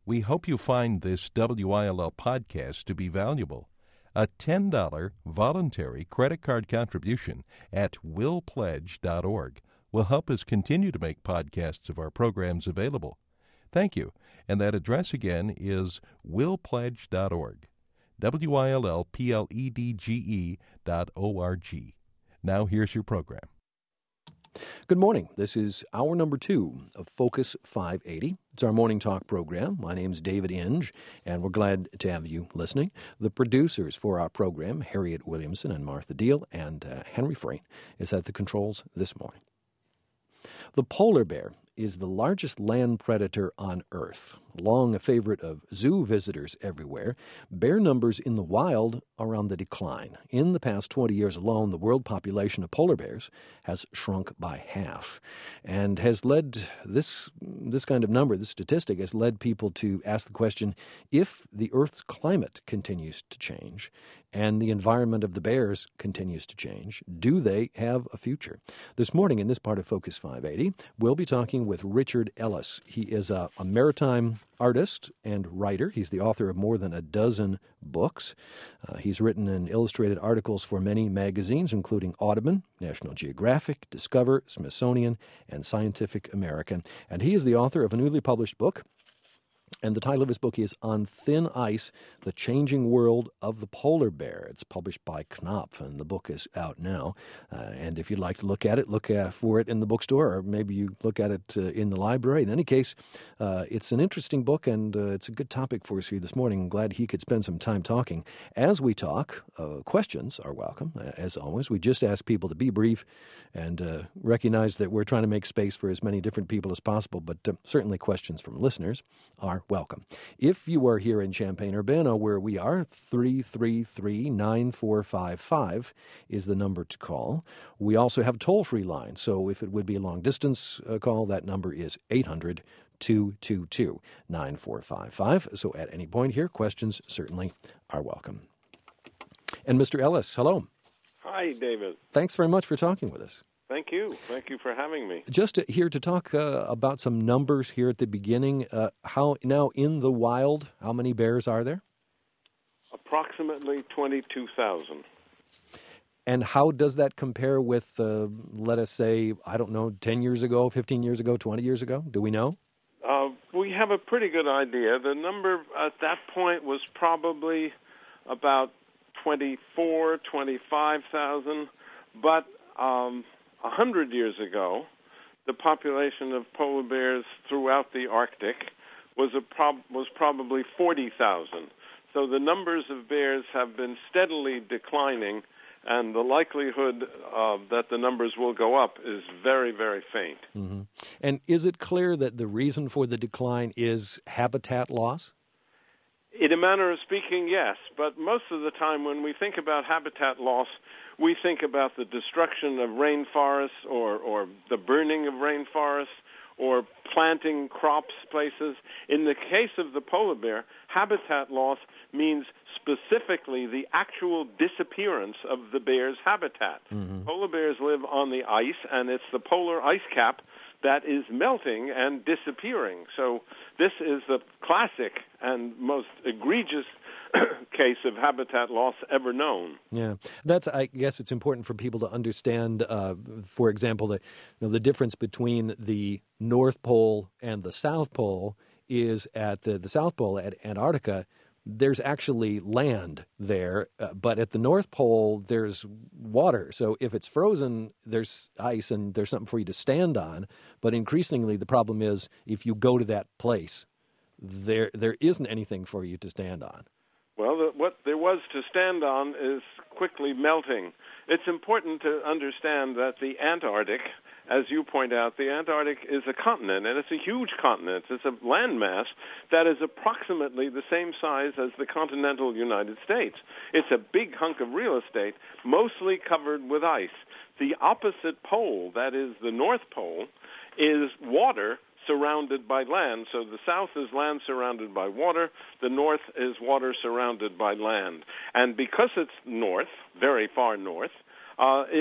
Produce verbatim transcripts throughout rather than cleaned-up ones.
We hope you find this W I L L podcast to be valuable. A ten dollars voluntary credit card contribution at will pledge dot org will help us continue to make podcasts of our programs available. Thank you. And that address again is will pledge dot org. W I L L P L E D G E dot O R G. Now here's your program. Good morning. This is hour number two of Focus five eighty. It's our morning talk program. My name's David Inge, and we're glad to have you listening. The producers for our program, Harriet Williamson and Martha Deal, and uh, Henry Frayne, is at the controls this morning. The polar bear is the largest land predator on Earth. Long a favorite of zoo visitors everywhere, bear numbers in the wild are on the decline. In the past twenty years alone, the world population of polar bears has shrunk by half, and has led this this kind of number, this statistic, has led people to ask the question, if the Earth's climate continues to change and the environment of the bears continues to change, do they have a future? This morning in this part of Focus five eighty, we'll be talking with Richard Ellis. He is a, a maritime artist and writer. He's the author of more than a dozen books. Uh, he's written and illustrated articles for many magazines, including Audubon, National Geographic, Discover, Smithsonian, and Scientific American. And he is the author of a newly published book. And the title of his book is On Thin Ice, The Changing World of the Polar Bear. It's published by Knopf, and the book is out now. Uh, and if you'd like to look at it, look uh, for it in the bookstore, or maybe you look at it uh, in the library. In any case, uh, it's an interesting book, and uh, it's a good topic for us here this morning. I'm glad he could spend some time talking. As we talk, uh, questions are welcome, uh, as always. We just ask people to be brief and uh, recognize that we're trying to make space for as many different people as possible, but uh, certainly questions from listeners are welcome. If you are here in Champaign-Urbana, where we are, three three three, nine four five five is the number to call. We also have a toll-free line, so if it would be a long-distance uh, call, that number is eight hundred, two two two, nine four five five. So at any point here, questions certainly are welcome. And Mister Ellis, hello. Hi, David. Thanks very much for talking with us. Thank you. Thank you for having me. Just to, here to talk uh, about some numbers here at the beginning. Uh, how now in the wild, how many bears are there? Approximately twenty-two thousand. And how does that compare with, uh, let us say, I don't know, ten years ago, fifteen years ago, twenty years ago? Do we know? Uh, we have a pretty good idea. The number at that point was probably about twenty-four, twenty-five thousand, but um, A hundred years ago, the population of polar bears throughout the Arctic was a prob- was probably forty thousand. So the numbers of bears have been steadily declining, and the likelihood uh, that the numbers will go up is very, very faint. Mm-hmm. And is it clear that the reason for the decline is habitat loss? In a manner of speaking, yes. But most of the time when we think about habitat loss, we think about the destruction of rainforests or, or the burning of rainforests or planting crops places. In the case of the polar bear, habitat loss means specifically the actual disappearance of the bear's habitat. Mm-hmm. Polar bears live on the ice, and it's the polar ice cap that is melting and disappearing. So this is the classic and most egregious case of habitat loss ever known. Yeah, that's. I guess it's important for people to understand. Uh, for example, the you know, the difference between the North Pole and the South Pole is at the the South Pole at Antarctica. There's actually land there, uh, but at the North Pole there's water. So if it's frozen, there's ice and there's something for you to stand on. But increasingly, the problem is if you go to that place, there there isn't anything for you to stand on. Well, the, what there was to stand on is quickly melting. It's important to understand that the Antarctic, as you point out, the Antarctic is a continent, and it's a huge continent. It's a landmass that is approximately the same size as the continental United States. It's a big hunk of real estate, mostly covered with ice. The opposite pole, that is the North Pole, is water surrounded by land. So the south is land surrounded by water. The north is water surrounded by land. And because it's north, very far north, uh, it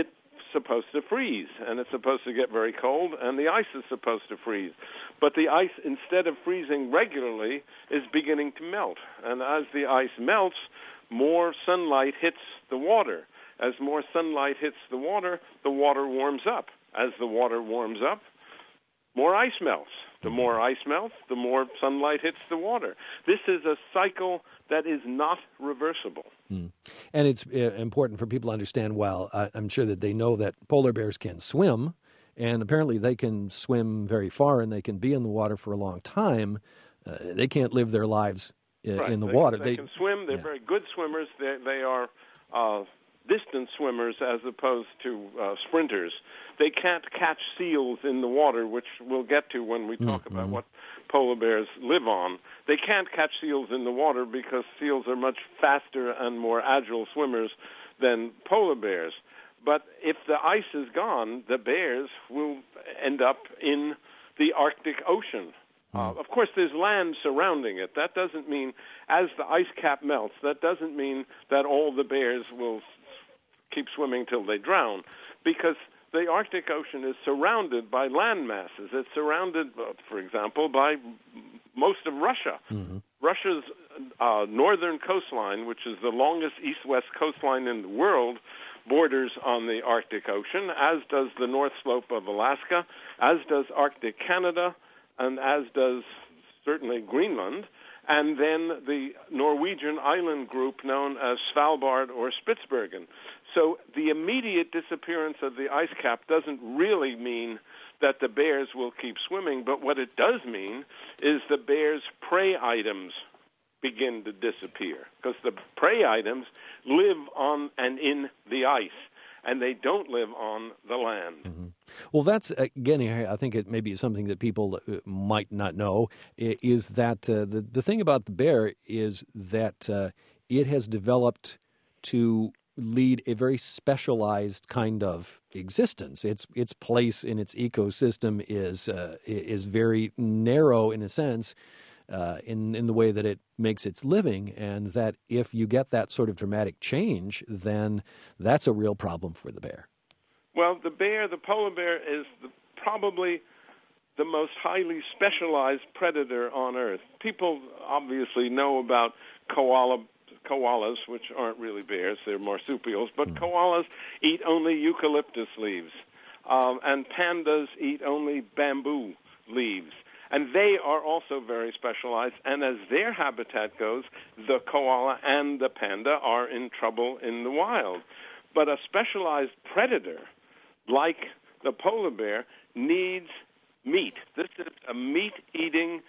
supposed to freeze, and it's supposed to get very cold, and the ice is supposed to freeze. But the ice, instead of freezing regularly, is beginning to melt. And as the ice melts, more sunlight hits the water. As more sunlight hits the water, the water warms up. As the water warms up, more ice melts. The more ice melts, the more sunlight hits the water. This is a cycle that is not reversible. Mm. And it's uh, important for people to understand, well, I, I'm sure that they know that polar bears can swim, and apparently they can swim very far and they can be in the water for a long time. Uh, they can't live their lives uh, right. in the they water. Can, they, they can swim. They're yeah. very good swimmers. They, they are uh, distance swimmers as opposed to uh, sprinters. They can't catch seals in the water, which we'll get to when we talk mm-hmm. about what polar bears live on. They can't catch seals in the water because seals are much faster and more agile swimmers than polar bears. But if the ice is gone, the bears will end up in the Arctic Ocean. Mm-hmm. Uh, of course, there's land surrounding it. That doesn't mean, as the ice cap melts, that doesn't mean that all the bears will keep swimming till they drown, because the Arctic Ocean is surrounded by land masses. It's surrounded, uh, for example, by most of Russia. Mm-hmm. Russia's uh, northern coastline, which is the longest east-west coastline in the world, borders on the Arctic Ocean, as does the North Slope of Alaska, as does Arctic Canada, and as does certainly Greenland, and then the Norwegian island group known as Svalbard or Spitsbergen. So the immediate disappearance of the ice cap doesn't really mean that the bears will keep swimming, but what it does mean is the bears' prey items begin to disappear, because the prey items live on and in the ice, and they don't live on the land. Mm-hmm. Well, that's, again, I think it may be something that people might not know, is that uh, the, the thing about the bear is that uh, it has developed to lead a very specialized kind of existence. Its its place in its ecosystem is uh, is very narrow in a sense, uh, in in the way that it makes its living, and that if you get that sort of dramatic change, then that's a real problem for the bear. Well, the bear, the polar bear, is the, probably the most highly specialized predator on Earth. People obviously know about koala. koalas, which aren't really bears, they're marsupials, but mm. koalas eat only eucalyptus leaves, um, and pandas eat only bamboo leaves. And they are also very specialized, and as their habitat goes, the koala and the panda are in trouble in the wild. But a specialized predator, like the polar bear, needs meat. This is a meat-eating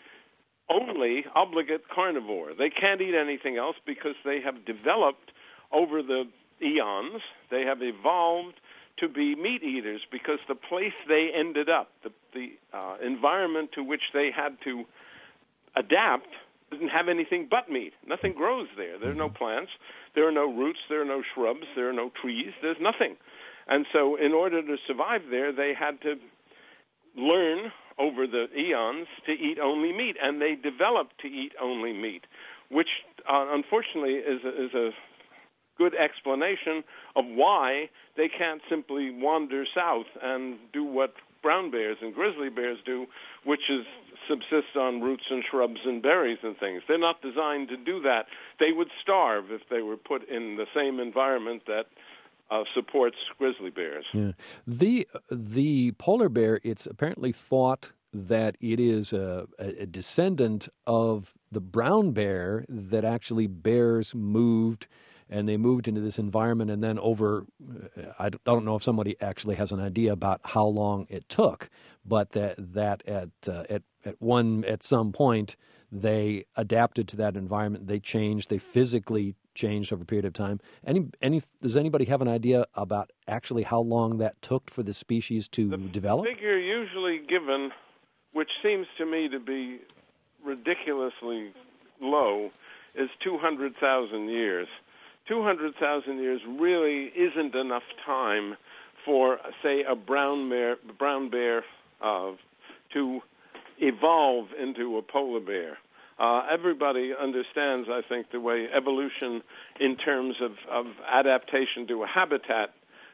only obligate carnivore. They can't eat anything else because they have developed over the eons, they have evolved to be meat eaters because the place they ended up, the, the uh, environment to which they had to adapt, didn't have anything but meat. Nothing grows there. There are no plants. There are no roots. There are no shrubs. There are no trees. There's nothing. And so in order to survive there, they had to learn over the eons to eat only meat, and they developed to eat only meat, which uh, unfortunately is a, is a good explanation of why they can't simply wander south and do what brown bears and grizzly bears do, which is subsist on roots and shrubs and berries and things. They're not designed to do that. They would starve if they were put in the same environment that Uh, supports grizzly bears. Yeah. The the polar bear, it's apparently thought that it is a, a descendant of the brown bear, that actually bears moved and they moved into this environment, and then over, I don't know if somebody actually has an idea about how long it took, but that that at uh, at at one at some point they adapted to that environment. They changed. They physically changed over a period of time. Any any does anybody have an idea about actually how long that took for the species to the develop? The figure usually given, which seems to me to be ridiculously low, is two hundred thousand years. two hundred thousand years really isn't enough time for, say, a brown bear, brown bear uh, to evolve into a polar bear. Uh, everybody understands, I think, the way evolution in terms of, of adaptation to a habitat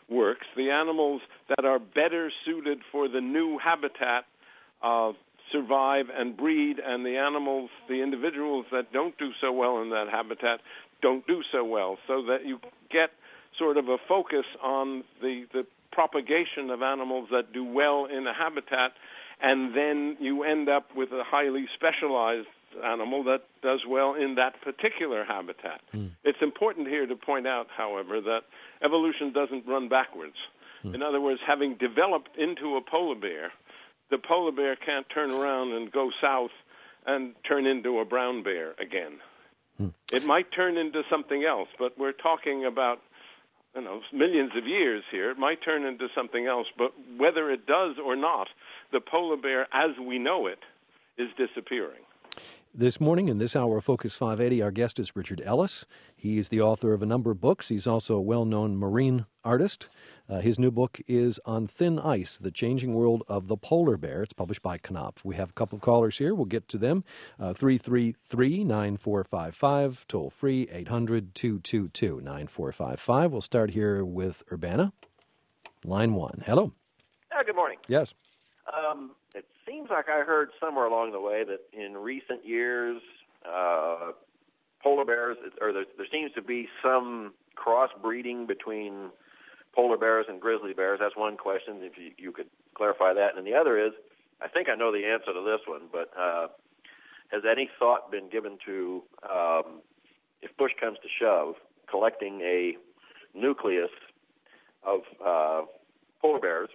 works. The animals that are better suited for the new habitat uh, survive and breed, and the animals, the individuals that don't do so well in that habitat, don't do so well, so that you get sort of a focus on the, the propagation of animals that do well in a habitat, and then you end up with a highly specialized animal that does well in that particular habitat. Mm. It's important here to point out, however, that evolution doesn't run backwards. Mm. In other words, having developed into a polar bear, the polar bear can't turn around and go south and turn into a brown bear again. Mm. It might turn into something else, but we're talking about you know, millions of years here. It might turn into something else, but whether it does or not, the polar bear as we know it is disappearing. This morning in this hour of Focus five eighty, our guest is Richard Ellis. He's the author of a number of books. He's also a well-known marine artist. Uh, his new book is On Thin Ice, The Changing World of the Polar Bear. It's published by Knopf. We have a couple of callers here. We'll get to them. Uh, three three three, nine four five five, toll free, eight hundred, two two two, nine four five five. We'll start here with Urbana. Line one. Hello. Uh, good morning. Yes. Um, it seems like I heard somewhere along the way that in recent years, uh, polar bears, or there, there seems to be some crossbreeding between polar bears and grizzly bears. That's one question, if you, you could clarify that. And the other is, I think I know the answer to this one, but uh, has any thought been given to, um, if push comes to shove, collecting a nucleus of uh, polar bears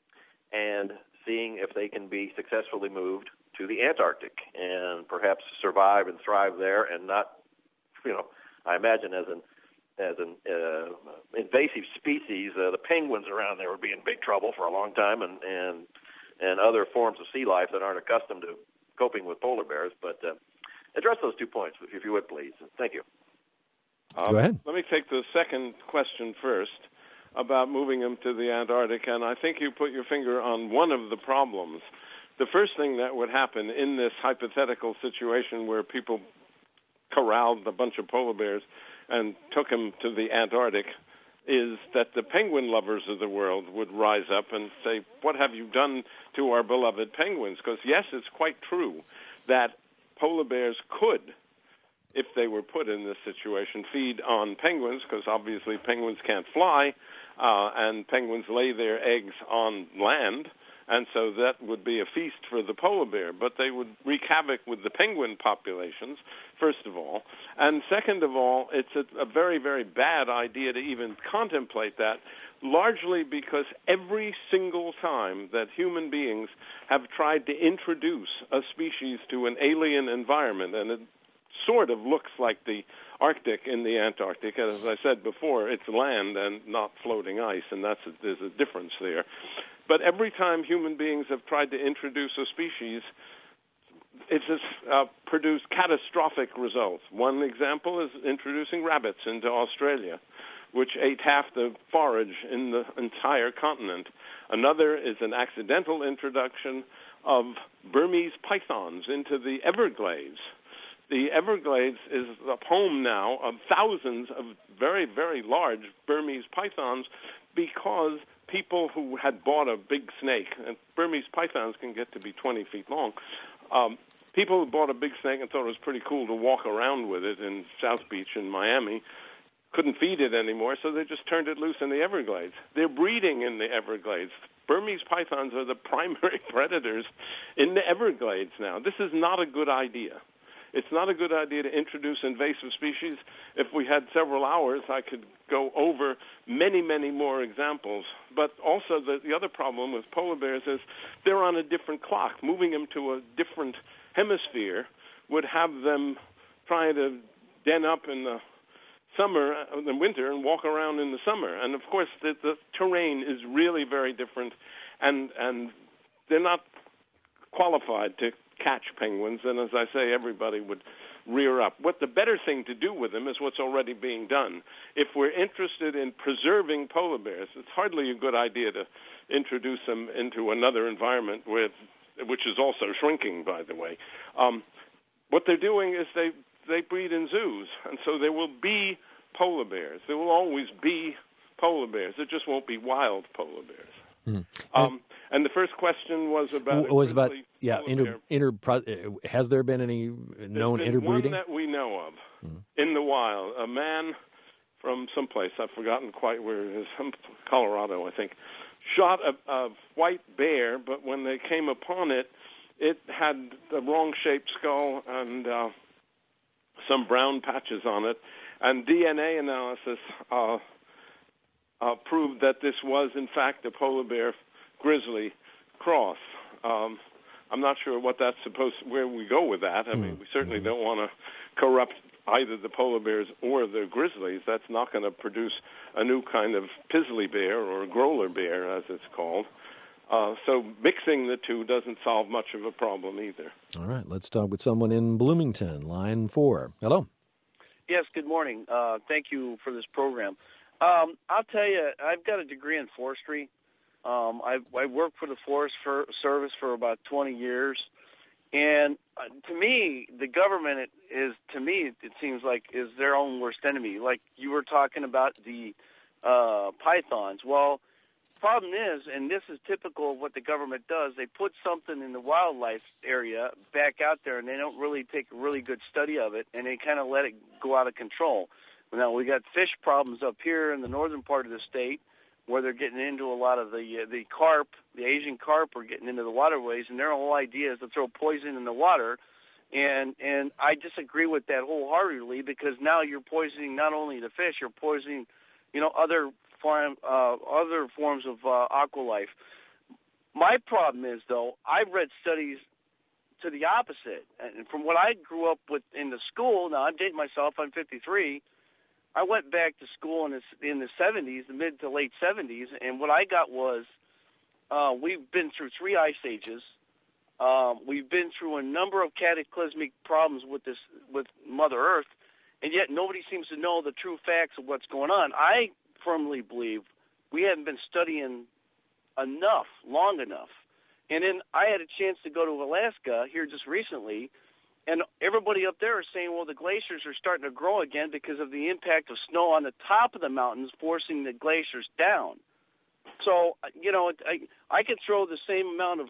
and seeing if they can be successfully moved to the Antarctic and perhaps survive and thrive there and not, you know, I imagine as an as an uh, invasive species, uh, the penguins around there would be in big trouble for a long time, and, and, and other forms of sea life that aren't accustomed to coping with polar bears. But uh, address those two points, if you would, please. Thank you. Um, Go ahead. Let me take the second question first about moving them to the Antarctic, and I think you put your finger on one of the problems. The first thing that would happen in this hypothetical situation where people corralled a bunch of polar bears and took them to the Antarctic is that the penguin lovers of the world would rise up and say, what have you done to our beloved penguins? Because, yes, it's quite true that polar bears could, if they were put in this situation, feed on penguins, because obviously penguins can't fly, uh, and penguins lay their eggs on land, and so that would be a feast for the polar bear. But they would wreak havoc with the penguin populations, first of all. And second of all, it's a, a very, very bad idea to even contemplate that, largely because every single time that human beings have tried to introduce a species to an alien environment, and it sort of looks like the Arctic in the Antarctic. As I said before, it's land and not floating ice, and that's a, there's a difference there. But every time human beings have tried to introduce a species, it's just, uh, produced catastrophic results. One example is introducing rabbits into Australia, which ate half the forage in the entire continent. Another is an accidental introduction of Burmese pythons into the Everglades. The Everglades is the home now of thousands of very, very large Burmese pythons because people who had bought a big snake, and Burmese pythons can get to be twenty feet long, um, people who bought a big snake and thought it was pretty cool to walk around with it in South Beach in Miami couldn't feed it anymore, so they just turned it loose in the Everglades. They're breeding in the Everglades. Burmese pythons are the primary predators in the Everglades now. This is not a good idea. It's not a good idea to introduce invasive species. If we had several hours, I could go over many, many more examples. But also the, the other problem with polar bears is they're on a different clock. Moving them to a different hemisphere would have them trying to den up in the summer, in the winter, and walk around in the summer. And, of course, the, the terrain is really very different, and, and they're not qualified to catch penguins, and as I say, everybody would rear up. What the better thing to do with them is what's already being done. If we're interested in preserving polar bears, it's hardly a good idea to introduce them into another environment with, which is also shrinking, by the way. Um, what they're doing is they, they breed in zoos, and so there will be polar bears. There will always be polar bears. It just won't be wild polar bears. Mm-hmm. Um, and the first question was about w- was about yeah polar inter, bear. inter pro, has there been any known There's been interbreeding? One that we know of mm-hmm. in the wild. A man from someplace, I've forgotten quite where it is, some Colorado, I think, shot a, a white bear, but when they came upon it, it had the wrong-shaped skull and uh, some brown patches on it, and D N A analysis uh, uh, proved that this was, in fact, a polar bear grizzly cross. Um, I'm not sure what that's supposed, where we go with that. I mean, we certainly mm-hmm. don't want to corrupt either the polar bears or the grizzlies. That's not going to produce a new kind of pizzly bear or growler bear, as it's called. Uh, so mixing the two doesn't solve much of a problem either. All right, let's talk with someone in Bloomington, line four. Hello. Yes, good morning. Uh, thank you for this program. Um, I'll tell you, I've got a degree in forestry. Um, I've, I worked for the Forest for, Service for about twenty years. And uh, to me, the government is, to me, it seems like, is their own worst enemy. Like you were talking about the uh, pythons. Well, problem is, and this is typical of what the government does, they put something in the wildlife area back out there, and they don't really take a really good study of it, and they kind of let it go out of control. Now, we got fish problems up here in the northern part of the state, where they're getting into a lot of the uh, the carp, the Asian carp are getting into the waterways, and their whole idea is to throw poison in the water. And and I disagree with that wholeheartedly, because now you're poisoning not only the fish, you're poisoning, you know, other farm, uh, other forms of uh, aqua life. My problem is, though, I've read studies to the opposite. And from what I grew up with in the school, now I'm dating myself, I'm fifty-three, I went back to school in the, in the seventies, the mid to late seventies, and what I got was uh, we've been through three ice ages. Um, we've been through a number of cataclysmic problems with this, with Mother Earth, and yet nobody seems to know the true facts of what's going on. I firmly believe we haven't been studying enough, long enough. And then I had a chance to go to Alaska here just recently, and everybody up there is saying, well, the glaciers are starting to grow again because of the impact of snow on the top of the mountains forcing the glaciers down. So, you know, I, I could throw the same amount of,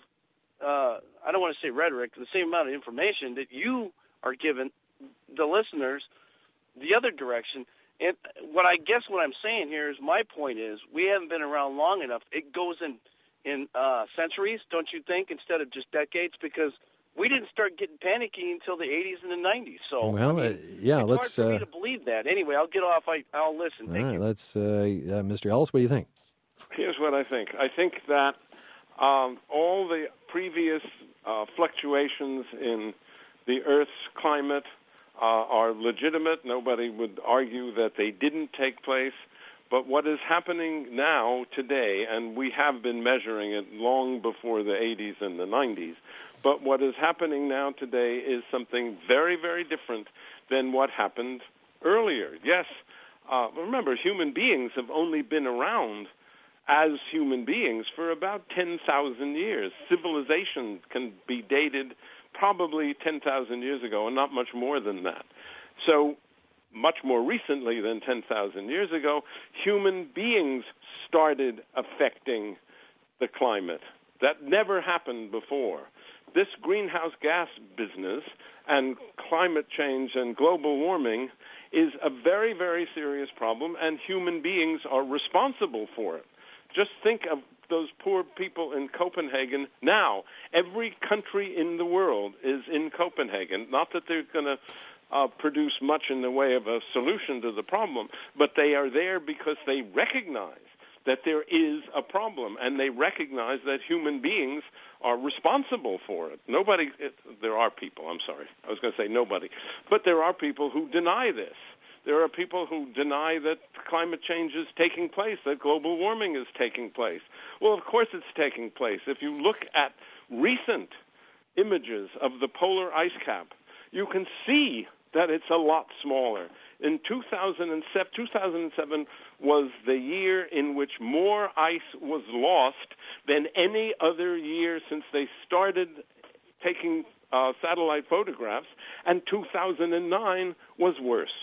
uh, I don't want to say rhetoric, the same amount of information that you are giving the listeners the other direction. And what I guess what I'm saying here is my point is we haven't been around long enough. It goes in, in uh, centuries, don't you think, instead of just decades? Because we didn't start getting panicky until the eighties and the nineties. So, well, I mean, uh, yeah, it's let's. hard for uh, me to believe that. Anyway, I'll get off. I, I'll listen. Thank all right, you. let's. Uh, uh, Mister Ellis, what do you think? Here's what I think. I think that um, all the previous uh, fluctuations in the Earth's climate uh, are legitimate. Nobody would argue that they didn't take place. But what is happening now, today, and we have been measuring it long before the eighties and the nineties, but what is happening now today is something very, very different than what happened earlier. Yes, uh, remember, human beings have only been around as human beings for about ten thousand years. Civilization can be dated probably ten thousand years ago, and not much more than that. So much more recently than ten thousand years ago, human beings started affecting the climate. That never happened before. This greenhouse gas business and climate change and global warming is a very, very serious problem, and human beings are responsible for it. Just think of those poor people in Copenhagen now. Every country in the world is in Copenhagen. Not that they're going to uh, produce much in the way of a solution to the problem, but they are there because they recognize that there is a problem, and they recognize that human beings are responsible for it. Nobody, it, there are people, I'm sorry, I was going to say nobody, but there are people who deny this. There are people who deny that climate change is taking place, that global warming is taking place. Well, of course it's taking place. If you look at recent images of the polar ice cap, you can see that it's a lot smaller. In two thousand seven, two thousand seven was the year in which more ice was lost than any other year since they started taking uh, satellite photographs, and two thousand nine was worse.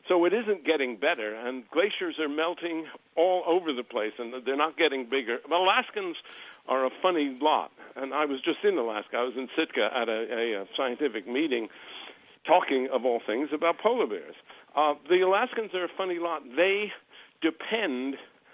So it isn't getting better, and glaciers are melting all over the place, and they're not getting bigger. But Alaskans are a funny lot, and I was just in Alaska. I was in Sitka at a, a, a scientific meeting talking, of all things, about polar bears. Uh, the Alaskans are a funny lot. They depend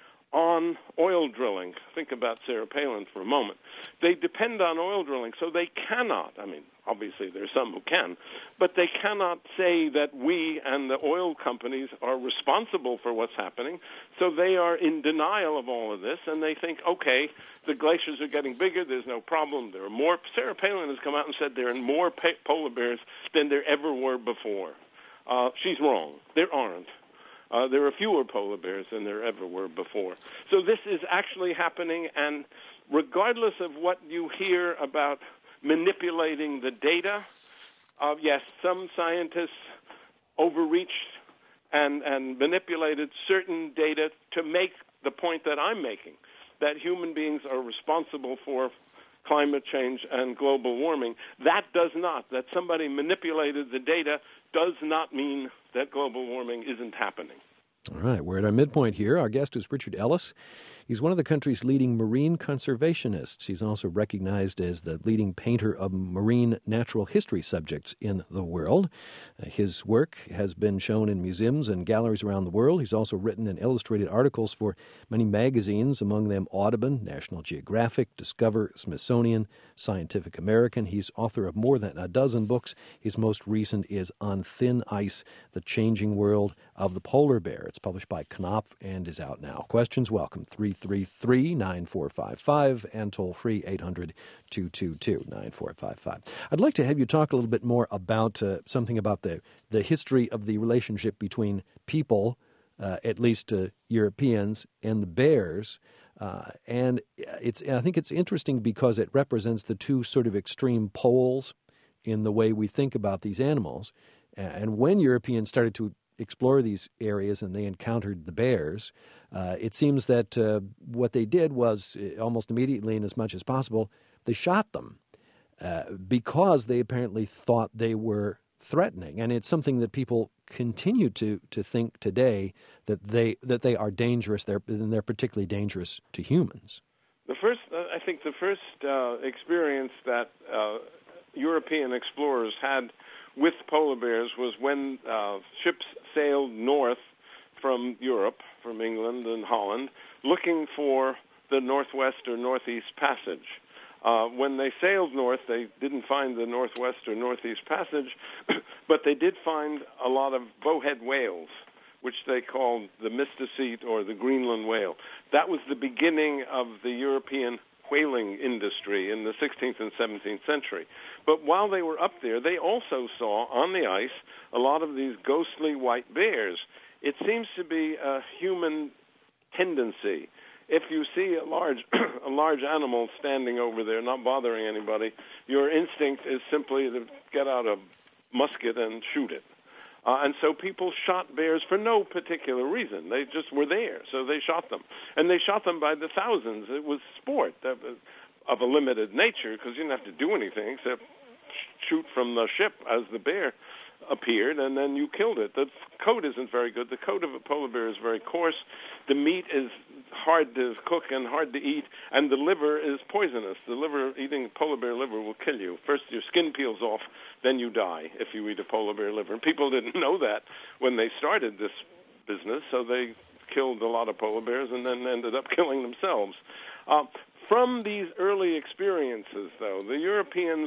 on oil drilling. Think about Sarah Palin for a moment. They depend on oil drilling, so they cannot, I mean, obviously there's some who can, but they cannot say that we and the oil companies are responsible for what's happening, so they are in denial of all of this, and they think, okay, the glaciers are getting bigger, there's no problem, there are more. Sarah Palin has come out and said there are more polar bears than there ever were before. Uh, she's wrong. There aren't. Uh, there are fewer polar bears than there ever were before. So this is actually happening, and regardless of what you hear about manipulating the data, uh, yes, some scientists overreached and, and manipulated certain data to make the point that I'm making, that human beings are responsible for climate change and global warming. That does not, that somebody manipulated the data does not mean that global warming isn't happening. All right, we're at our midpoint here. Our guest is Richard Ellis. He's one of the country's leading marine conservationists. He's also recognized as the leading painter of marine natural history subjects in the world. Uh, his work has been shown in museums and galleries around the world. He's also written and illustrated articles for many magazines, among them Audubon, National Geographic, Discover, Smithsonian, Scientific American. He's author of more than a dozen books. His most recent is On Thin Ice, The Changing World of the Polar Bear. It's published by Knopf and is out now. Questions welcome, three three three, nine four five five, and toll-free eight hundred, two two two, nine four five five. I'd like to have you talk a little bit more about uh, something about the, the history of the relationship between people, uh, at least uh, Europeans, and the bears. Uh, and it's I think it's interesting because it represents the two sort of extreme poles in the way we think about these animals. And when Europeans started to explore these areas and they encountered the bears, uh, it seems that uh, what they did was uh, almost immediately and as much as possible, they shot them uh, because they apparently thought they were threatening. And it's something that people continue to, to think today, that they that they are dangerous, they're, and they're particularly dangerous to humans. The first, uh, I think the first uh, experience that uh, European explorers had with polar bears was when uh, ships sailed north from Europe, from England and Holland, looking for the Northwest or Northeast Passage. Uh, when they sailed north, they didn't find the Northwest or Northeast Passage, but they did find a lot of bowhead whales, which they called the Mystacete or the Greenland whale. That was the beginning of the European whaling industry in the sixteenth and seventeenth century. But while they were up there, they also saw on the ice a lot of these ghostly white bears. It seems to be a human tendency. If you see a large a large animal standing over there, not bothering anybody, your instinct is simply to get out a musket and shoot it. Uh, and so people shot bears for no particular reason. They just were there, so they shot them. And they shot them by the thousands. It was sport of, of a limited nature because you didn't have to do anything except shoot from the ship as the bear appeared, and then you killed it. The coat isn't very good. The coat of a polar bear is very coarse. The meat is hard to cook and hard to eat, and the liver is poisonous. The liver, eating polar bear liver will kill you. First, your skin peels off, then you die if you eat a polar bear liver. And people didn't know that when they started this business, so they killed a lot of polar bears and then ended up killing themselves. Uh, from these early experiences, though, the Europeans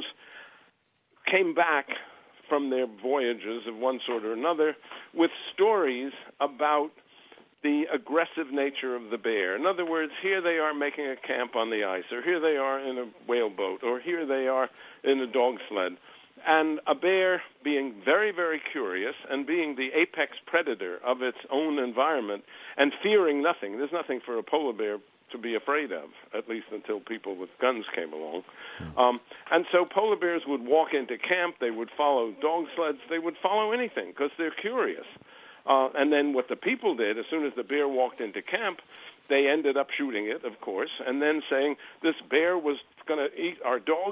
came back from their voyages of one sort or another with stories about the aggressive nature of the bear. In other words, here they are making a camp on the ice, or here they are in a whaleboat, or here they are in a dog sled. And a bear, being very, very curious and being the apex predator of its own environment and fearing nothing. There's nothing for a polar bear to be afraid of, at least until people with guns came along. Um, and so polar bears would walk into camp, they would follow dog sleds, they would follow anything because they're curious. Uh, and then what the people did, as soon as the bear walked into camp, they ended up shooting it, of course, and then saying this bear was going to eat our dogs,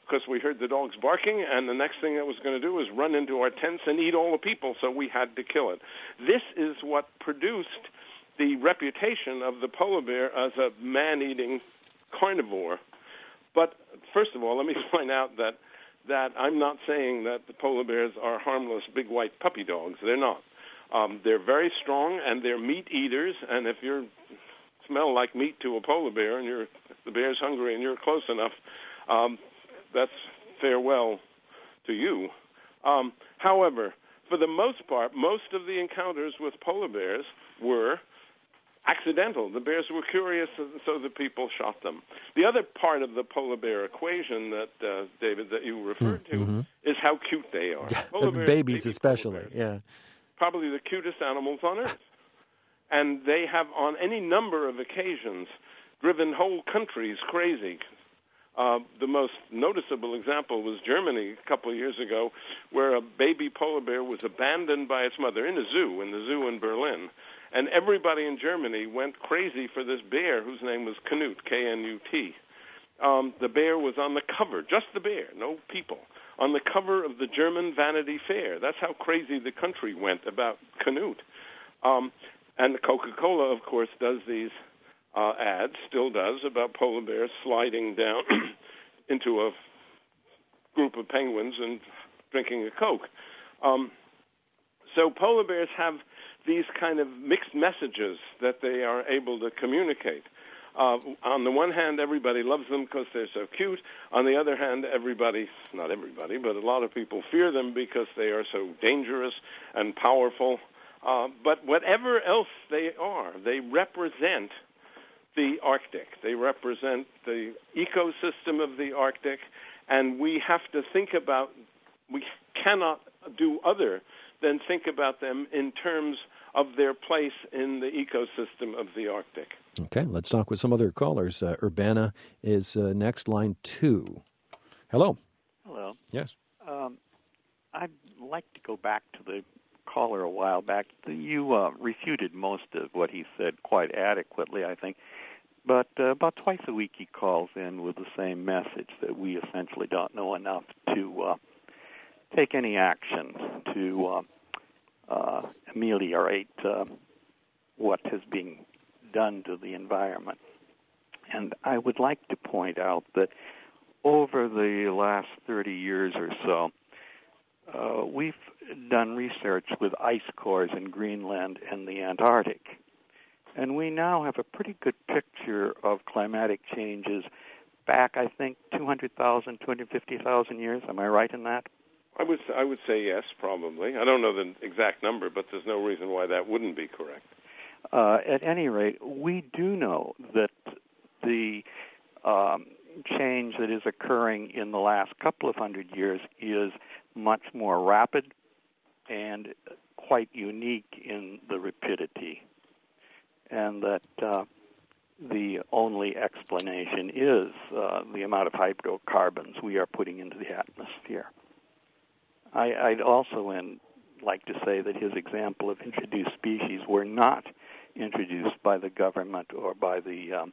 because we heard the dogs barking, and the next thing it was going to do was run into our tents and eat all the people, so we had to kill it. This is what produced the reputation of the polar bear as a man-eating carnivore. But first of all, let me point out that, that I'm not saying that the polar bears are harmless big white puppy dogs. They're not. Um, they're very strong, and they're meat eaters, and if you smell like meat to a polar bear and you're, the bear's hungry and you're close enough, um, that's farewell to you. Um, however, for the most part, most of the encounters with polar bears were accidental. The bears were curious, and so the people shot them. The other part of the polar bear equation that, uh, David, that you referred to mm-hmm. is how cute they are. Yeah, Polar the bears, babies baby especially, polar bears, yeah. probably the cutest animals on Earth. And they have, on any number of occasions, driven whole countries crazy. Uh, the most noticeable example was Germany a couple of years ago, where a baby polar bear was abandoned by its mother in a zoo, in the zoo in Berlin. And everybody in Germany went crazy for this bear, whose name was Canute, K N U T. Um, the bear was on the cover, just the bear, no people, on the cover of the German Vanity Fair. That's how crazy the country went about Canute. Um, and Coca-Cola, of course, does these uh, ads, still does, about polar bears sliding down into a group of penguins and drinking a Coke. Um, so polar bears have these kind of mixed messages that they are able to communicate. Uh, on the one hand, everybody loves them because they're so cute. On the other hand, everybody, not everybody, but a lot of people fear them because they are so dangerous and powerful. Uh, but whatever else they are, they represent the Arctic. They represent the ecosystem of the Arctic, and we have to think about, we cannot do other than think about them in terms of their place in the ecosystem of the Arctic. Okay, let's talk with some other callers. Uh, Urbana is uh, next, line two. Hello. Hello. Yes. Um, I'd like to go back to the caller a while back. You uh, refuted most of what he said quite adequately, I think. But uh, about twice a week he calls in with the same message that we essentially don't know enough to uh, take any action to uh, uh, ameliorate uh, what is being done to the environment. And I would like to point out that over the last thirty years or so, uh, we've done research with ice cores in Greenland and the Antarctic. And we now have a pretty good picture of climatic changes back, I think, two hundred thousand, two hundred fifty thousand years. Am I right in that? I would I would say yes, probably. I don't know the exact number, but there's no reason why that wouldn't be correct. Uh, at any rate, we do know that the um, change that is occurring in the last couple of hundred years is much more rapid and quite unique in the rapidity, and that uh, the only explanation is uh, the amount of hydrocarbons we are putting into the atmosphere. I, I'd also in, like to say that his example of introduced species were not introduced by the government or by the um,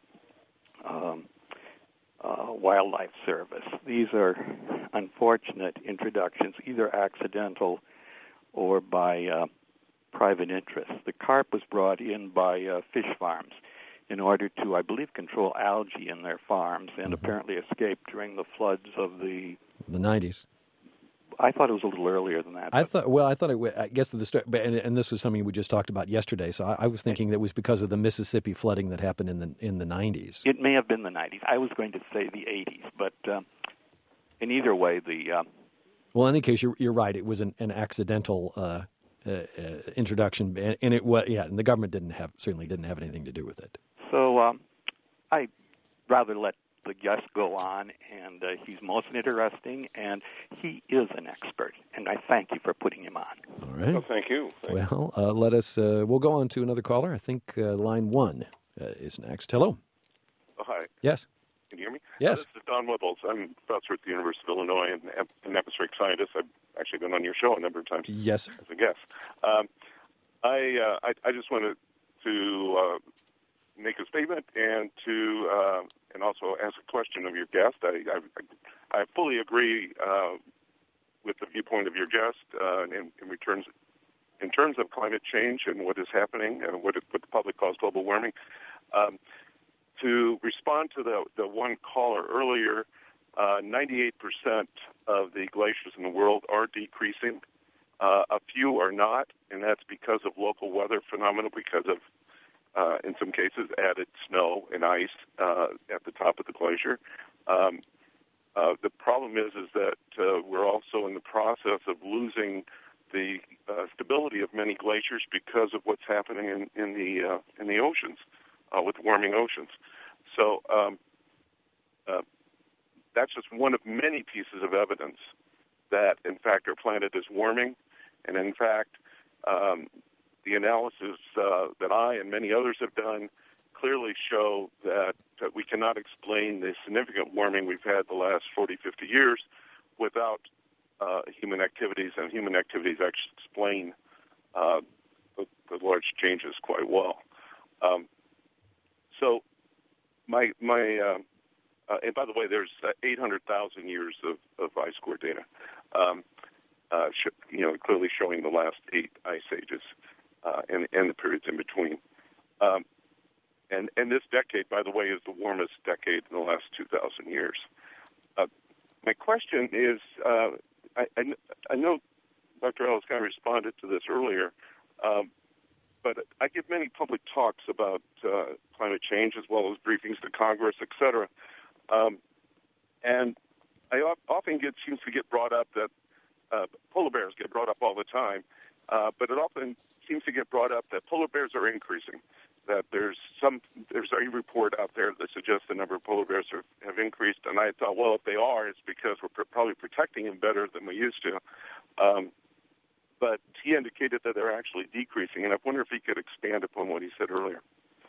um, uh, Wildlife Service. These are unfortunate introductions, either accidental or by uh, private interests. The carp was brought in by uh, fish farms in order to, I believe, control algae in their farms, and mm-hmm. apparently escaped during the floods of the the nineties. I thought it was a little earlier than that. I thought, well, I thought it was, I guess the story, and, and this was something we just talked about yesterday. So I, I was thinking that it was because of the Mississippi flooding that happened in the in the nineties. It may have been the nineties. I was going to say the eighties, but uh, in either way, the uh, well, in any case, you're you're right. It was an, an accidental uh, uh, uh, introduction, and, and it was yeah, and the government didn't have certainly didn't have anything to do with it. So um, I'd rather let the guest go on, and uh, he's most interesting, and he is an expert, and I thank you for putting him on. All right. Well, thank you. Thank well, uh, let us, uh, we'll go on to another caller. I think uh, line one uh, is next. Hello. Oh, hi. Yes. Can you hear me? Yes. Uh, this is Don Wibbles. I'm a professor at the University of Illinois and an atmospheric scientist. I've actually been on your show a number of times. Yes, sir. As a guest. Um, I, uh, I I just wanted to uh, make a statement and to uh, and also ask a question of your guest. I, I I fully agree uh, with the viewpoint of your guest uh, in, in returns, in terms of climate change and what is happening and what, it, what the public calls global warming. Um, to respond to the, the one caller earlier, uh, ninety-eight percent of the glaciers in the world are decreasing. Uh, a few are not, and that's because of local weather phenomena, because of, uh, in some cases, added snow and ice uh, at the top of the glacier. Um, uh, the problem is, is that uh, we're also in the process of losing the uh, stability of many glaciers because of what's happening in, in the uh, in the oceans, uh, with warming oceans. So um, uh, that's just one of many pieces of evidence that, in fact, our planet is warming. And, in fact, um, the analysis uh, that I and many others have done clearly show that, that we cannot explain the significant warming we've had the last forty, fifty years without uh, human activities, and human activities actually explain uh, the, the large changes quite well. Um, so my, my uh, uh, and by the way, there's uh, eight hundred thousand years of, of ice core data. Um, Uh, sh- you know, clearly showing the last eight ice ages uh, and, and the periods in between. Um, and, and this decade, by the way, is the warmest decade in the last two thousand years. Uh, my question is, uh, I, I, I know Doctor Ellis kind of responded to this earlier, um, but I give many public talks about uh, climate change as well as briefings to Congress, et cetera. Um, and I often get seems to get brought up that Uh, polar bears get brought up all the time, uh, but it often seems to get brought up that polar bears are increasing. That there's some there's a report out there that suggests the number of polar bears are, have increased, and I thought, well, if they are, it's because we're pr- probably protecting them better than we used to. Um, but he indicated that they're actually decreasing, and I wonder if he could expand upon what he said earlier.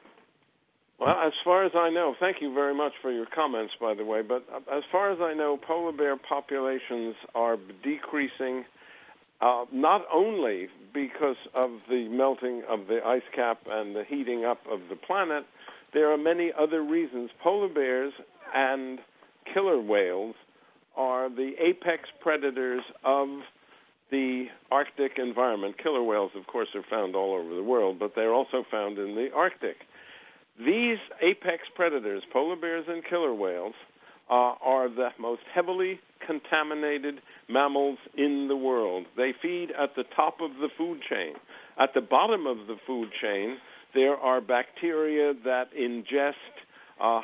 Well, as far as I know, thank you very much for your comments, by the way, but as far as I know, polar bear populations are decreasing uh, not only because of the melting of the ice cap and the heating up of the planet. There are many other reasons. Polar bears and killer whales are the apex predators of the Arctic environment. Killer whales, of course, are found all over the world, but they're also found in the Arctic. These apex predators, polar bears and killer whales, uh, are the most heavily contaminated mammals in the world. They feed at the top of the food chain. At the bottom of the food chain, there are bacteria that ingest uh,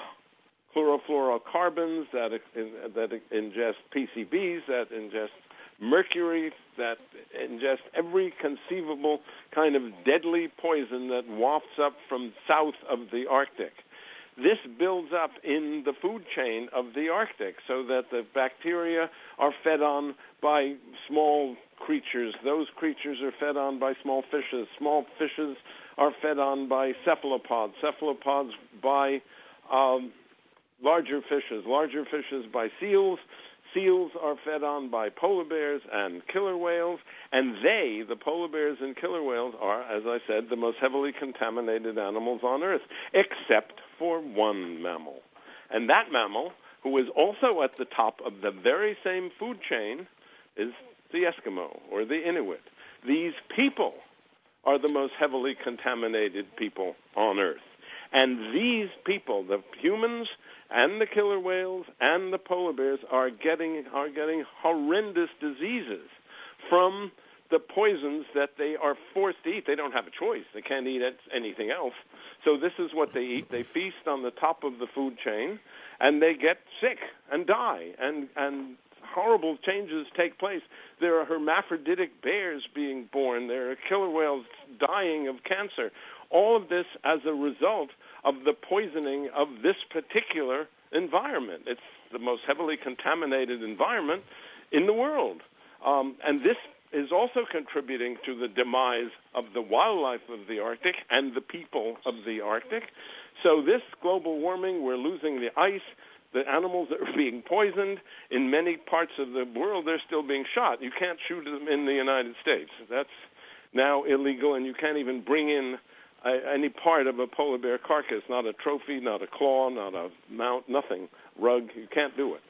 chlorofluorocarbons, that, that ingest P C Bs, that ingest mercury, that ingest every conceivable kind of deadly poison that wafts up from south of the Arctic. This builds up in the food chain of the Arctic so that the bacteria are fed on by small creatures. Those creatures are fed on by small fishes. Small fishes are fed on by cephalopods. Cephalopods by um, larger fishes. Larger fishes by seals. Seals are fed on by polar bears and killer whales, and they, the polar bears and killer whales, are, as I said, the most heavily contaminated animals on Earth, except for one mammal. And that mammal, who is also at the top of the very same food chain, is the Eskimo or the Inuit. These people are the most heavily contaminated people on Earth. And these people, the humans and the killer whales and the polar bears, are getting are getting horrendous diseases from the poisons that they are forced to eat. They don't have a choice. They can't eat anything else. So this is what they eat. They feast on the top of the food chain, and they get sick and die, and and horrible changes take place. There are hermaphroditic bears being born. There are killer whales dying of cancer. All of this as a result of the poisoning of this particular environment. It's the most heavily contaminated environment in the world. Um, and this is also contributing to the demise of the wildlife of the Arctic and the people of the Arctic. So this global warming, we're losing the ice. The animals that are being poisoned in many parts of the world, they're still being shot. You can't shoot them in the United States. That's now illegal, and you can't even bring in uh, any part of a polar bear carcass, not a trophy, not a claw, not a mount, nothing, rug. You can't do it.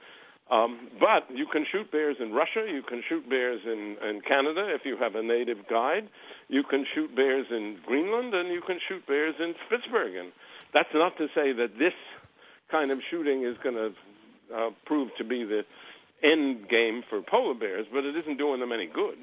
Um, but you can shoot bears in Russia. You can shoot bears in, in Canada if you have a native guide. You can shoot bears in Greenland, and you can shoot bears in Spitsbergen. That's not to say that this kind of shooting is going to uh, prove to be the end game for polar bears, but it isn't doing them any good.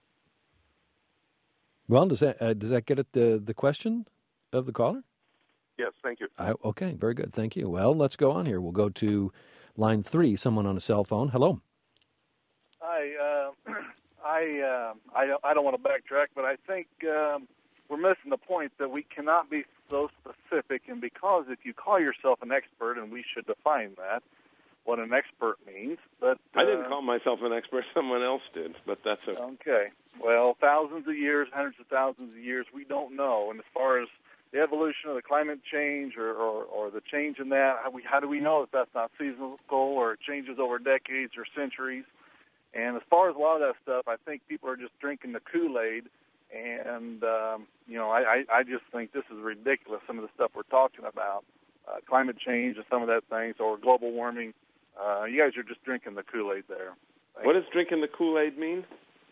Well, does that uh, does that get at the the question of the caller? Yes, thank you. I, okay, very good. Thank you. Well, let's go on here. We'll go to line three, someone on a cell phone. Hello. Hi. Uh, I, uh, I, don't, I don't want to backtrack, but I think um, we're missing the point that we cannot be so specific, and because if you call yourself an expert, and we should define that, what an expert means. But uh, I didn't call myself an expert. Someone else did, but that's okay. Okay. Well, thousands of years, hundreds of thousands of years, we don't know. And as far as the evolution of the climate change or, or, or the change in that, how, we, how do we know that that's not seasonal or it changes over decades or centuries? And as far as a lot of that stuff, I think people are just drinking the Kool-Aid. And, um, you know, I, I, I just think this is ridiculous, some of the stuff we're talking about, uh, climate change and some of that things, or global warming. Uh, you guys are just drinking the Kool-Aid there. Thanks. What does drinking the Kool-Aid mean?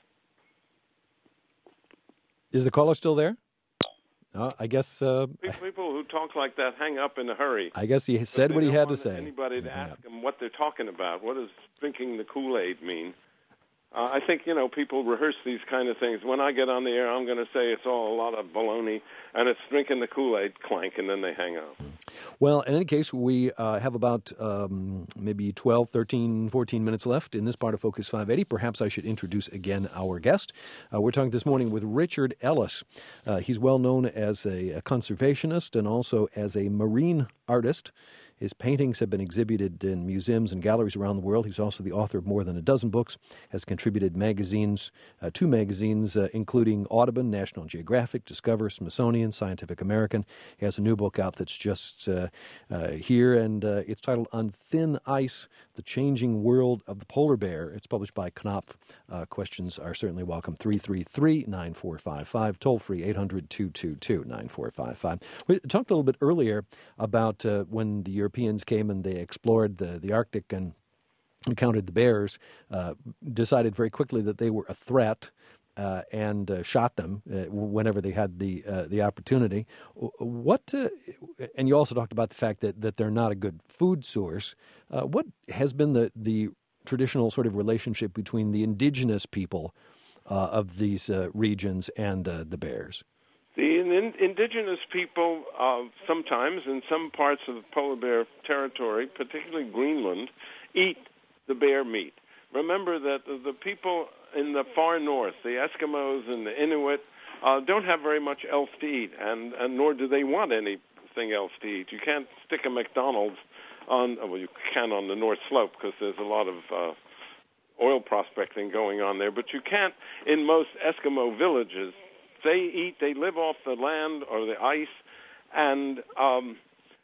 Is the caller still there? Uh, I guess uh, people who talk like that hang up in a hurry. I guess he said what he had to say. Anybody to ask them what they're talking about. What does drinking the Kool-Aid mean? Uh, I think, you know, people rehearse these kind of things. When I get on the air, I'm going to say it's all a lot of baloney, and it's drinking the Kool-Aid, clank, and then they hang up. Well, in any case, we uh, have about um, maybe twelve, thirteen, fourteen minutes left in this part of Focus five eighty. Perhaps I should introduce again our guest. Uh, we're talking this morning with Richard Ellis. Uh, he's well known as a, a conservationist and also as a marine artist. His paintings have been exhibited in museums and galleries around the world. He's also the author of more than a dozen books, has contributed magazines, uh, two magazines, uh, including Audubon, National Geographic, Discover, Smithsonian, Scientific American. He has a new book out that's just uh, uh, here, and uh, it's titled On Thin Ice, The Changing World of the Polar Bear. It's published by Knopf. Uh, questions are certainly welcome. three three three, nine four five five, toll-free eight hundred, two two two, nine four five five. We talked a little bit earlier about uh, when the Europeans came and they explored the, the Arctic and encountered the bears, uh, decided very quickly that they were a threat uh, and uh, shot them uh, whenever they had the uh, the opportunity. What uh, and you also talked about the fact that, that they're not a good food source. Uh, what has been the, the traditional sort of relationship between the indigenous people uh, of these uh, regions and uh, the bears? The in, indigenous people, uh, sometimes in some parts of the polar bear territory, particularly Greenland, eat the bear meat. Remember that the, the people in the far north, the Eskimos and the Inuit, uh, don't have very much else to eat, and, and nor do they want anything else to eat. You can't stick a McDonald's on, well, you can on the North Slope because there's a lot of uh, oil prospecting going on there, but you can't in most Eskimo villages. They eat, they live off the land or the ice, and um,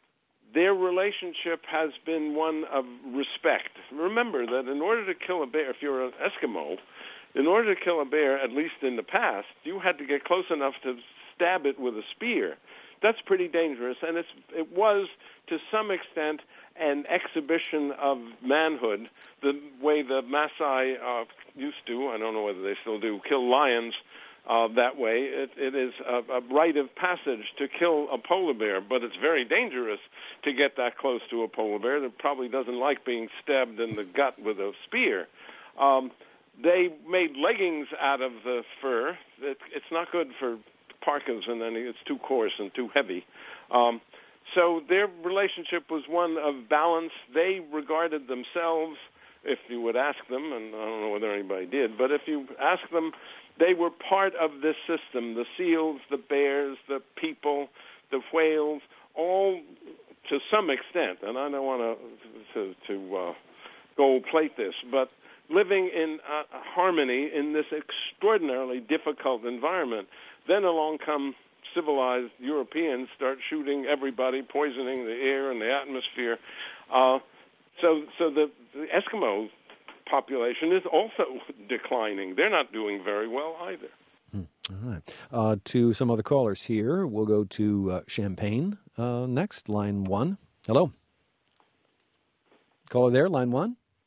their relationship has been one of respect. Remember that in order to kill a bear, if you're an Eskimo, in order to kill a bear, at least in the past, you had to get close enough to stab it with a spear. That's pretty dangerous, and it's, it was, to some extent, an exhibition of manhood, the way the Maasai uh, used to, I don't know whether they still do, kill lions uh, that way. It, it is a, a rite of passage to kill a polar bear, but it's very dangerous to get that close to a polar bear that probably doesn't like being stabbed in the gut with a spear. Um, they made leggings out of the fur. It, it's not good for parkas, and then it's too coarse and too heavy. Um, so their relationship was one of balance. They regarded themselves, if you would ask them, and I don't know whether anybody did, but if you ask them, they were part of this system, the seals, the bears, the people, the whales, all to some extent, and I don't want to, to, to uh, gold plate this, but living in uh, harmony in this extraordinarily difficult environment. Then along come civilized Europeans, start shooting everybody, poisoning the air and the atmosphere. Uh, so so the, the Eskimo population is also declining. They're not doing very well either. Hmm. All right. Uh, to some other callers here. We'll go to uh, Champaign uh, next, line one. Hello. Caller there, line one. Yes.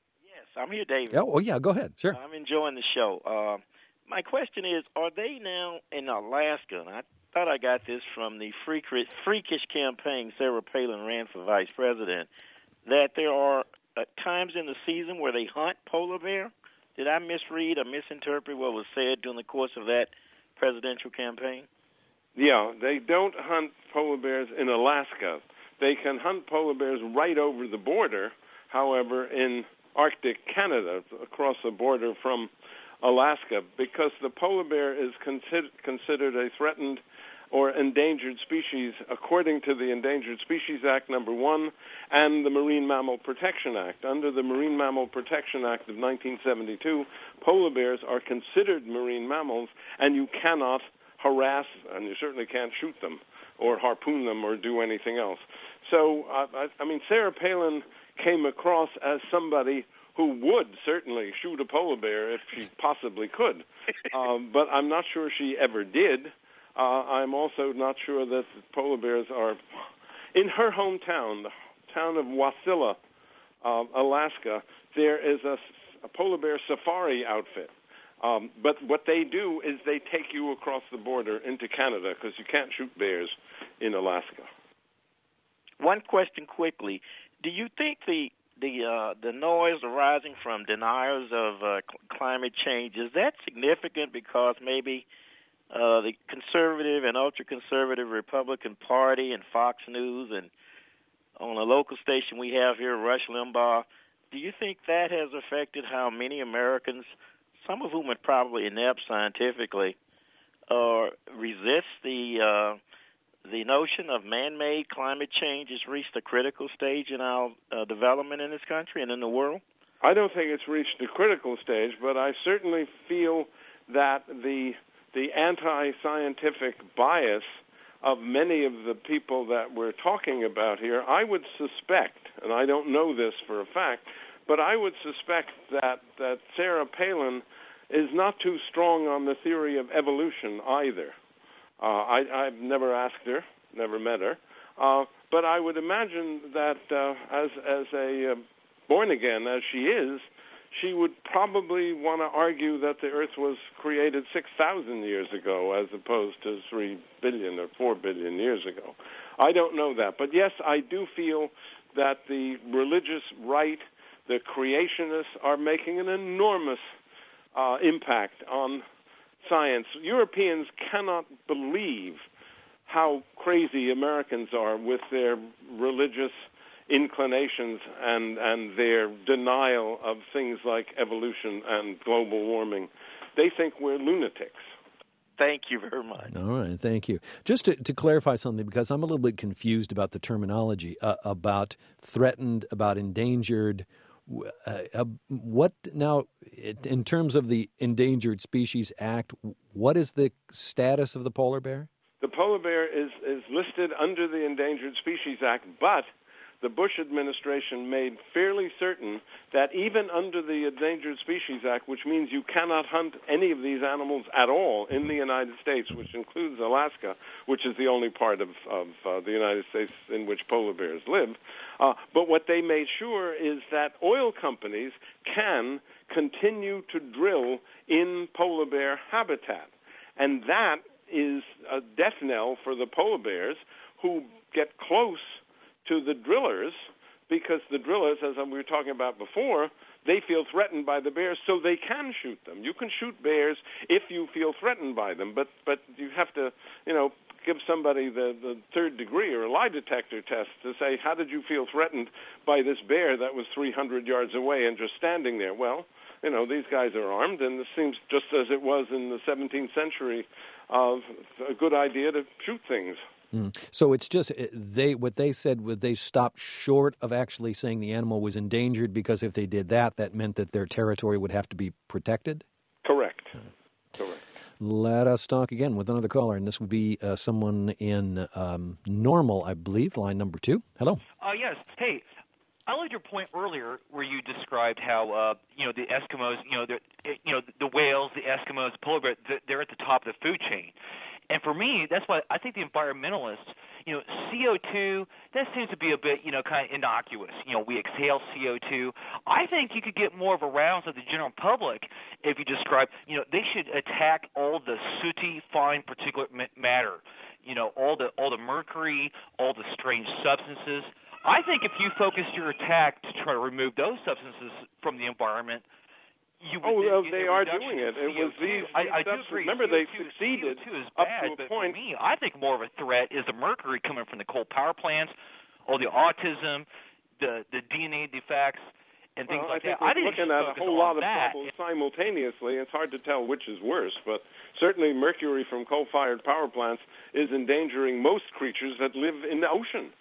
I'm here, David. Oh, oh yeah, go ahead. Sure. I'm enjoying the show. Uh, my question is, are they now in Alaska? And I thought I got this from the freakish, freakish campaign Sarah Palin ran for vice president, that there are uh, times in the season where they hunt polar bear? Did I misread or misinterpret what was said during the course of that presidential campaign? Yeah, they don't hunt polar bears in Alaska. They can hunt polar bears right over the border, however, in Arctic Canada, across the border from Alaska, because the polar bear is consider- considered a threatened or endangered species according to the Endangered Species Act, number one, and the Marine Mammal Protection Act. Under the Marine Mammal Protection Act of nineteen seventy-two, polar bears are considered marine mammals, and you cannot harass, and you certainly can't shoot them or harpoon them or do anything else. So, uh, I, I mean, Sarah Palin came across as somebody who would certainly shoot a polar bear if she possibly could, um, but I'm not sure she ever did. Uh, I'm also not sure that the polar bears are in her hometown, the town of Wasilla, uh, Alaska. There is a, a polar bear safari outfit. Um, but what they do is they take you across the border into Canada because you can't shoot bears in Alaska. One question quickly. Do you think the the uh, the noise arising from deniers of uh, cl- climate change, is that significant because maybe uh, the conservative and ultra-conservative Republican Party and Fox News and on a local station we have here, Rush Limbaugh, do you think that has affected how many Americans, some of whom are probably inept scientifically, uh, resist the uh, the notion of man-made climate change has reached a critical stage in our uh, development in this country and in the world? I don't think it's reached a critical stage, but I certainly feel that the the anti-scientific bias of many of the people that we're talking about here, I would suspect, and I don't know this for a fact, but I would suspect that, that Sarah Palin is not too strong on the theory of evolution either. Uh, I, I've never asked her, never met her, uh, but I would imagine that uh, as as a uh, born-again as she is, she would probably want to argue that the Earth was created six thousand years ago as opposed to three billion or four billion years ago. I don't know that, but yes, I do feel that the religious right, the creationists, are making an enormous uh, impact on science. Europeans cannot believe how crazy Americans are with their religious inclinations and, and their denial of things like evolution and global warming. They think we're lunatics. Thank you very much. All right, thank you. Just to, to clarify something, because I'm a little bit confused about the terminology, uh, about threatened, about endangered. Uh, uh, what now, in terms of the Endangered Species Act, what is the status of the polar bear? The polar bear is, is listed under the Endangered Species Act, but the Bush administration made fairly certain that even under the Endangered Species Act, which means you cannot hunt any of these animals at all in the United States, which includes Alaska, which is the only part of, of uh, the United States in which polar bears live. Uh, but what they made sure is that oil companies can continue to drill in polar bear habitat. And that is a death knell for the polar bears who get close to the drillers, because the drillers, as we were talking about before, they feel threatened by the bears, so they can shoot them. You can shoot bears if you feel threatened by them, but but you have to, you know, give somebody the, the third degree or a lie detector test to say, how did you feel threatened by this bear that was three hundred yards away and just standing there? Well, you know, these guys are armed, and this seems just as it was in the seventeenth century, uh, a good idea to shoot things. Mm. So it's just they what they said was they stopped short of actually saying the animal was endangered, because if they did that, that meant that their territory would have to be protected? Correct. Uh, Correct. Let us talk again with another caller, and this would be uh, someone in um, Normal, I believe, line number two. Hello. Uh, yes. Hey, I liked your point earlier where you described how uh, you know the Eskimos, you know, the you know the whales, the Eskimos, the polar bear, they're at the top of the food chain. And for me, that's why I think the environmentalists, you know, C O two, that seems to be a bit, you know, kind of innocuous. You know, we exhale C O two. I think you could get more of a rouse of the general public if you describe, you know, they should attack all the sooty, fine particulate matter, you know, all the all the mercury, all the strange substances. I think if you focus your attack to try to remove those substances from the environment, you would oh, well, get they a are reduction doing it. in It was C O two. these. I, I do substances. agree. Remember, C O two, they succeeded C O two is up bad, to a but point. For me, I think more of a threat is the mercury coming from the coal power plants, all the autism, the the D N A defects, and things well, like I think that. we're I think looking at a whole lot of that. problems simultaneously. It's hard to tell which is worse, but certainly mercury from coal-fired power plants is endangering most creatures that live in the ocean.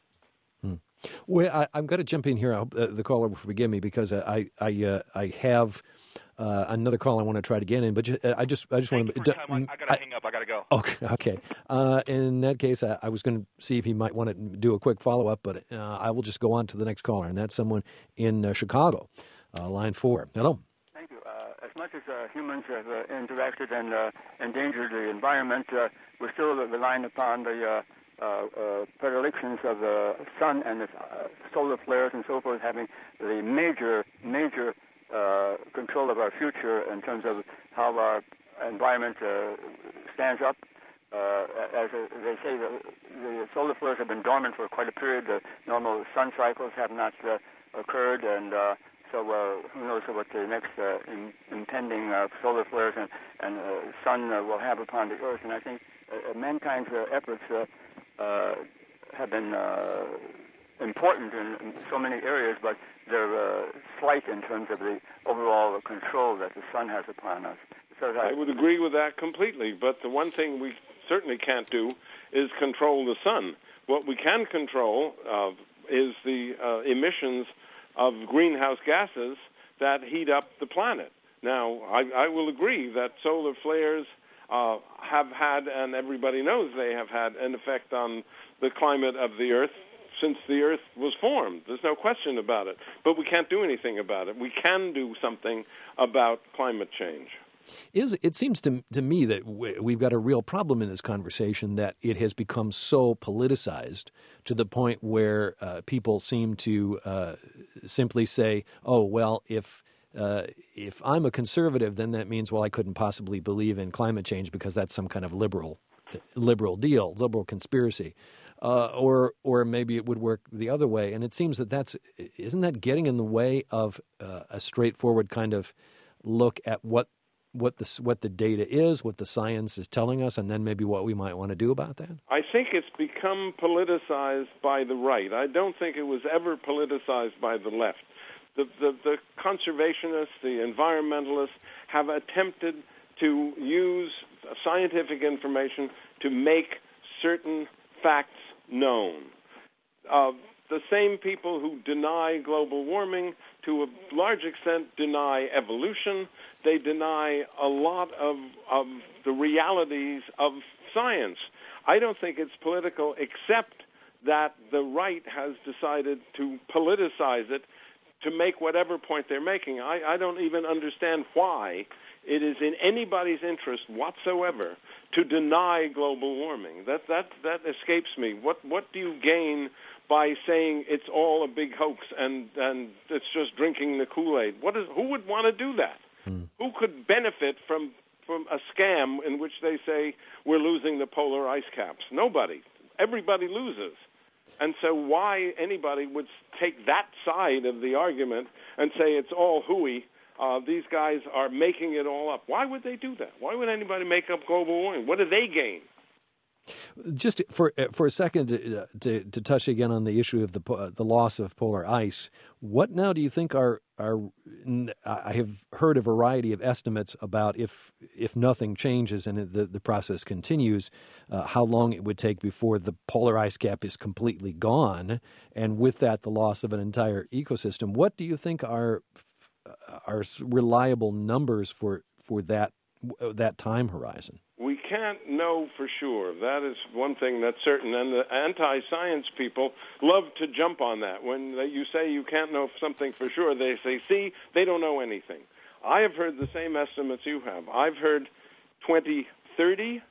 Hmm. Well, I, I'm going to jump in here. I hope uh, the caller will forgive me because I I uh, I have uh, another call I want to try to get in, but just, uh, I just I just Thank want to. you for your time. I, I got to hang up. I got to go. Okay, okay. Uh, in that case, I, I was going to see if he might want to do a quick follow up, but uh, I will just go on to the next caller, and that's someone in uh, Chicago, uh, line four. Hello. Thank you. Uh, as much as uh, humans have uh, interacted and uh, endangered the environment, uh, we're still relying upon the uh, Uh, uh, predilections of the sun and the uh, solar flares and so forth having the major, major uh, control of our future in terms of how our environment uh, stands up. Uh, as uh, they say, the, the solar flares have been dormant for quite a period. The normal sun cycles have not uh, occurred, and uh, so uh, who knows what the next uh, in, impending uh, solar flares and, and uh, sun uh, will have upon the Earth. And I think uh, mankind's uh, efforts uh, Uh, have been uh, important in, in so many areas, but they're uh, slight in terms of the overall control that the sun has upon us. So I would agree with that completely, but the one thing we certainly can't do is control the sun. What we can control uh, is the uh, emissions of greenhouse gases that heat up the planet. Now, I, I will agree that solar flares Uh, have had, and everybody knows they have had, an effect on the climate of the Earth since the Earth was formed. There's no question about it. But we can't do anything about it. We can do something about climate change. Is it seems to to me that we've got a real problem in this conversation, that it has become so politicized to the point where uh, people seem to uh, simply say, oh, well, if Uh, if I'm a conservative, then that means, well, I couldn't possibly believe in climate change because that's some kind of liberal, liberal deal, liberal conspiracy, uh, or or maybe it would work the other way. And it seems that that's isn't that getting in the way of uh, a straightforward kind of look at what what the what the data is, what the science is telling us, and then maybe what we might want to do about that? I think it's become politicized by the right. I don't think it was ever politicized by the left. The, the, the conservationists, the environmentalists have attempted to use scientific information to make certain facts known. Uh, the same people who deny global warming, to a large extent, deny evolution. They deny a lot of, of the realities of science. I don't think it's political, except that the right has decided to politicize it to make whatever point they're making. I, I don't even understand why it is in anybody's interest whatsoever to deny global warming. That that that escapes me. What what do you gain by saying it's all a big hoax and, and it's just drinking the Kool-Aid? What is who would want to do that? Hmm. Who could benefit from from a scam in which they say we're losing the polar ice caps? Nobody. Everybody loses. And so why anybody would take that side of the argument and say it's all hooey, uh, these guys are making it all up. Why would they do that? Why would anybody make up global warming? What do they gain? Just for for a second to, to, to touch again on the issue of the uh, the loss of polar ice, what now do you think are are I have heard a variety of estimates about if if nothing changes and the the process continues, uh, how long it would take before the polar ice cap is completely gone, and with that the loss of an entire ecosystem. What do you think are are reliable numbers for for that that time horizon? We can't know for sure. That is one thing that's certain. And the anti-science people love to jump on that. When you say you can't know something for sure, they say, see, they don't know anything. I have heard the same estimates you have. I've heard twenty thirty.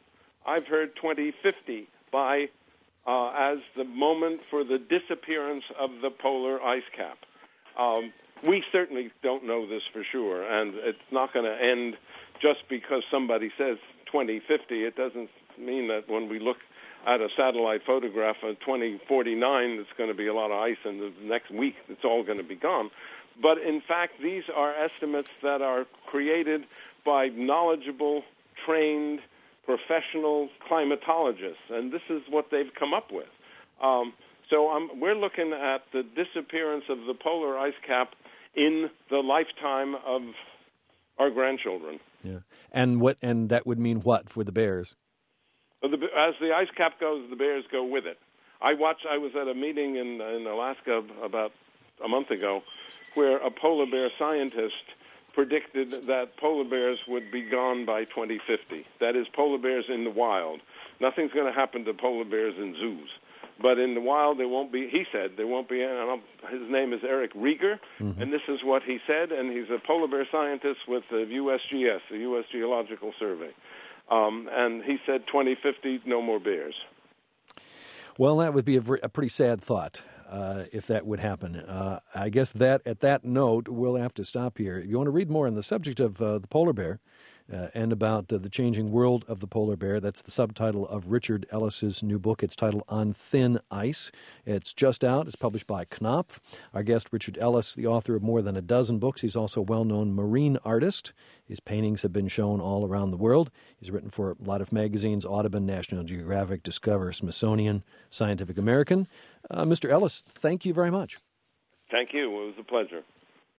I've heard twenty fifty by uh, as the moment for the disappearance of the polar ice cap. Um, we certainly don't know this for sure, and it's not going to end just because somebody says twenty fifty. It doesn't mean that when we look at a satellite photograph of twenty forty-nine, there's going to be a lot of ice, and the next week it's all going to be gone. But in fact, these are estimates that are created by knowledgeable, trained, professional climatologists, and this is what they've come up with. Um, so um, we're looking at the disappearance of the polar ice cap in the lifetime of our grandchildren. Yeah, and what? And that would mean what for the bears? As the ice cap goes, the bears go with it. I watched. I was at a meeting in in Alaska about a month ago, where a polar bear scientist predicted that polar bears would be gone by twenty fifty. That is, polar bears in the wild. Nothing's going to happen to polar bears in zoos, but in the wild there won't be. He said there won't be. And his name is Eric Rieger, mm-hmm. and this is what he said. And he's a polar bear scientist with the U S G S, the U S Geological Survey. Um, and he said twenty fifty, no more bears. Well, that would be a, a pretty sad thought uh, if that would happen. Uh, I guess that at that note, we'll have to stop here. If you want to read more on the subject of uh, the polar bear uh, and about uh, the changing world of the polar bear, that's the subtitle of Richard Ellis's new book. It's titled On Thin Ice. It's just out. It's published by Knopf. Our guest, Richard Ellis, the author of more than a dozen books. He's also a well-known marine artist. His paintings have been shown all around the world. He's written for a lot of magazines, Audubon, National Geographic, Discover, Smithsonian, Scientific American. Uh, Mister Ellis, thank you very much. Thank you. It was a pleasure.